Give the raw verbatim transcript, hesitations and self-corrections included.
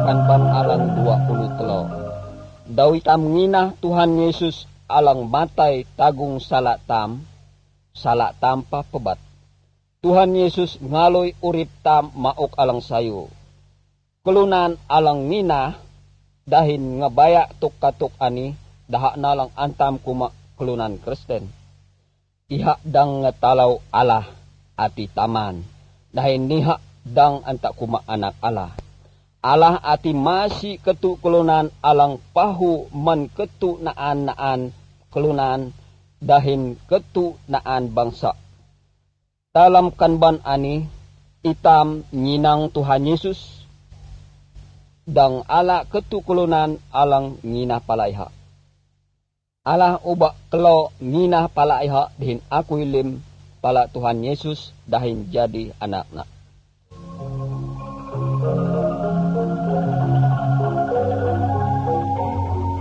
kanban alang dua puluh telo. Dawitam nginah Tuhan Yesus alang matay tagung salatam, salatam pa pebat. Tuhan Yesus ngaloy urip tam maok alang sayo. Kelunan alang nginah dahin ngabaya tuk katuk ani daha na lang antam kuma kelunan Kristen. Iha dang ngetalaw Allah ati taman. Dahin niha dang anta kuma anak Allah. Allah ati masih ketu kelunan alang pahu man ketu naan naan kelunan dahin ketu naan bangsa. Dalam kanban ani itam nyinang Tuhan Yesus dang ala ketu kelunan alang nginah palaiha. Allah ubak kelo nginah palaiha dihin aku ilim pala Tuhan Yesus dahin jadi anak-anak.